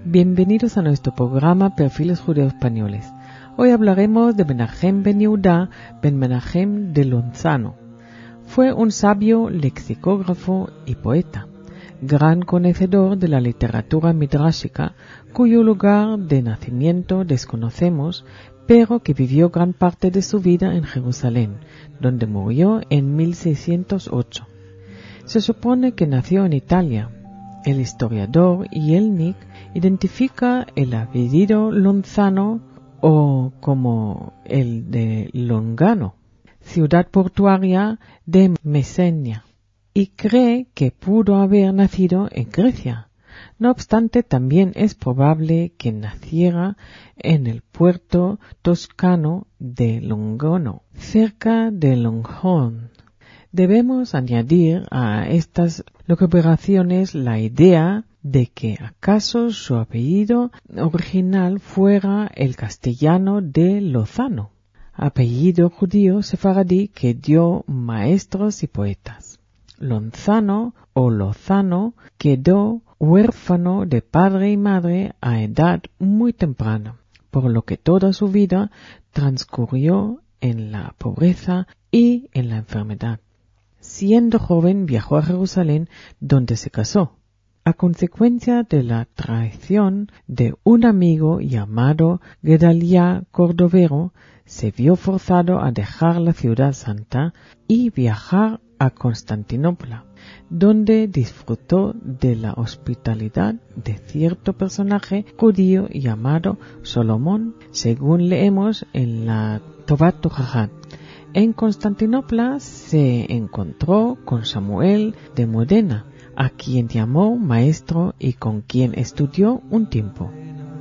Bienvenidos a nuestro programa Perfiles Judeo-Españoles. Hoy hablaremos de Menachem ben Yehuda ben Menachem de Lonzano. Fue un sabio lexicógrafo y poeta, gran conocedor de la literatura midrashica, cuyo lugar de nacimiento desconocemos, pero que vivió gran parte de su vida en Jerusalén, donde murió en 1608. Se supone que nació en Italia. El historiador Yelnik identifica el apellido Lonzano o como el de Longano, ciudad portuaria de Mesenia, y cree que pudo haber nacido en Grecia. No obstante, también es probable que naciera en el puerto toscano de Longano, cerca de Longhorn. Debemos añadir a estas lucubraciones la idea de que acaso su apellido original fuera el castellano de Lozano, apellido judío sefaradí que dio maestros y poetas. Lonzano o Lozano quedó huérfano de padre y madre a edad muy temprana, por lo que toda su vida transcurrió en la pobreza y en la enfermedad. Siendo joven viajó a Jerusalén, donde se casó. A consecuencia de la traición de un amigo llamado Gedalia Cordovero, se vio forzado a dejar la ciudad santa y viajar a Constantinopla, donde disfrutó de la hospitalidad de cierto personaje judío llamado Solomón, según leemos en la Tovat Tochahat. En Constantinopla se encontró con Samuel de Modena, a quien llamó maestro y con quien estudió un tiempo.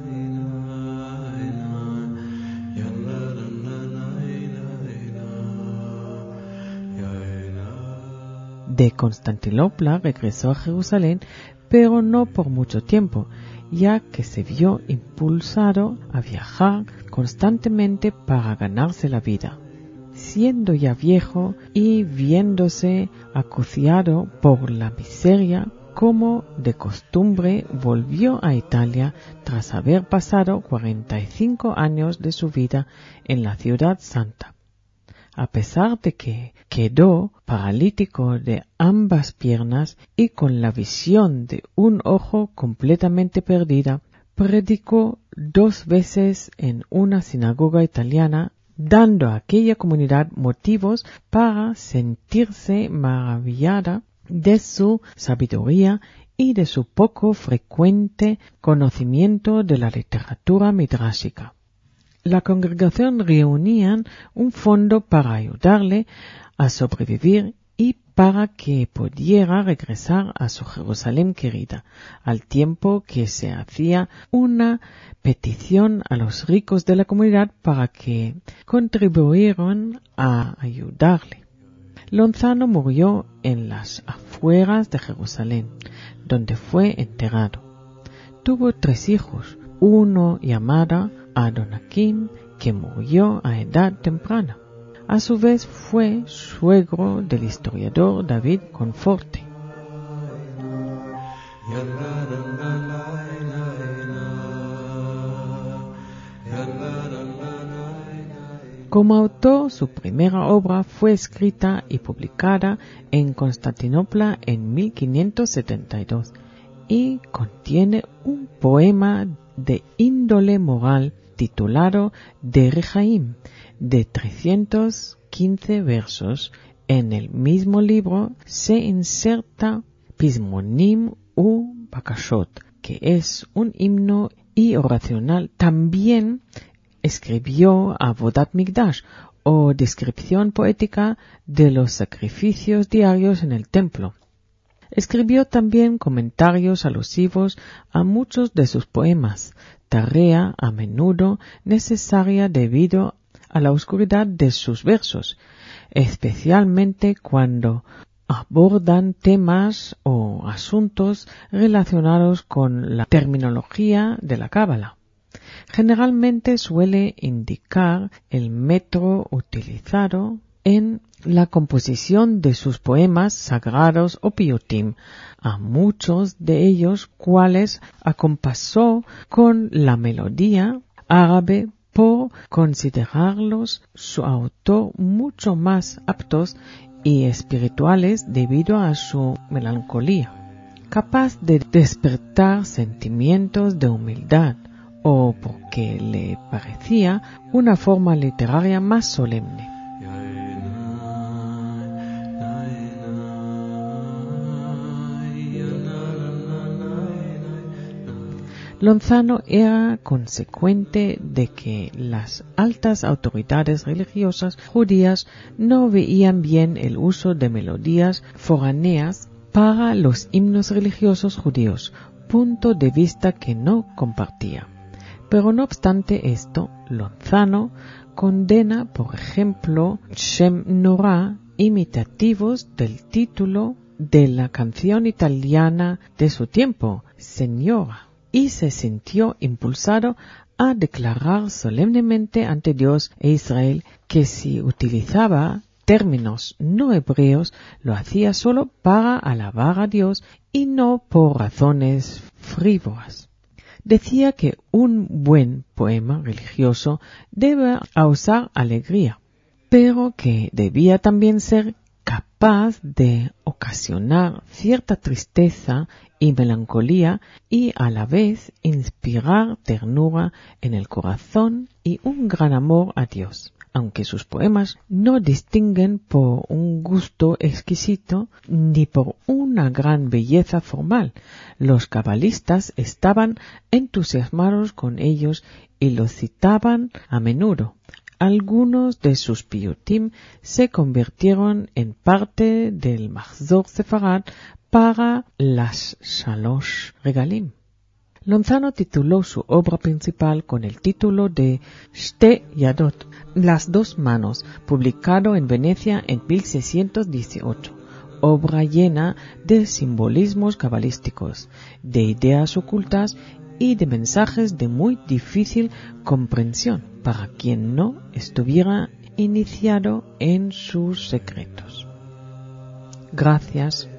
De Constantinopla regresó a Jerusalén, pero no por mucho tiempo, ya que se vio impulsado a viajar constantemente para ganarse la vida. Siendo ya viejo y viéndose acuciado por la miseria, como de costumbre volvió a Italia tras haber pasado 45 años de su vida en la ciudad santa. A pesar de que quedó paralítico de ambas piernas y con la visión de un ojo completamente perdida, predicó 2 veces en una sinagoga italiana, dando a aquella comunidad motivos para sentirse maravillada de su sabiduría y de su poco frecuente conocimiento de la literatura midrashica. La congregación reunía un fondo para ayudarle a sobrevivir y para que pudiera regresar a su Jerusalén querida, al tiempo que se hacía una petición a los ricos de la comunidad para que contribuyeran a ayudarle. Lonzano murió en las afueras de Jerusalén, donde fue enterrado. Tuvo 3 hijos, uno llamado Adonakim, que murió a edad temprana. A su vez fue suegro del historiador David Conforte. Como autor, su primera obra fue escrita y publicada en Constantinopla en 1572 y contiene un poema de índole moral titulado De Rechaim, de 315 versos. En el mismo libro se inserta Pismonim u Bakashot, que es un himno y oracional. También escribió Avodat Mikdash, o descripción poética de los sacrificios diarios en el templo. Escribió también comentarios alusivos a muchos de sus poemas, tarea a menudo necesaria debido a la oscuridad de sus versos, especialmente cuando abordan temas o asuntos relacionados con la terminología de la Cábala. Generalmente suele indicar el método utilizado en la composición de sus poemas sagrados o piyutim, a muchos de ellos cuales acompasó con la melodía árabe por considerarlos su autor mucho más aptos y espirituales debido a su melancolía, capaz de despertar sentimientos de humildad o porque le parecía una forma literaria más solemne. Lonzano era consecuente de que las altas autoridades religiosas judías no veían bien el uso de melodías foráneas para los himnos religiosos judíos, punto de vista que no compartía. Pero no obstante esto, Lonzano condena, por ejemplo, Shem Norah, imitativos del título de la canción italiana de su tiempo, Señora, y se sintió impulsado a declarar solemnemente ante Dios e Israel que si utilizaba términos no hebreos lo hacía solo para alabar a Dios y no por razones frívolas. Decía que un buen poema religioso debe causar alegría, pero que debía también ser capaz de ocasionar cierta tristeza y melancolía y a la vez inspirar ternura en el corazón y un gran amor a Dios. Aunque sus poemas no distinguen por un gusto exquisito ni por una gran belleza formal, los cabalistas estaban entusiasmados con ellos y los citaban a menudo. Algunos de sus piyutim se convirtieron en parte del Mahzor Sefarad para las Shalosh Regalim. Lonzano tituló su obra principal con el título de Shte Yadot, las dos manos, publicado en Venecia en 1618, obra llena de simbolismos cabalísticos, de ideas ocultas y de mensajes de muy difícil comprensión para quien no estuviera iniciado en sus secretos. Gracias.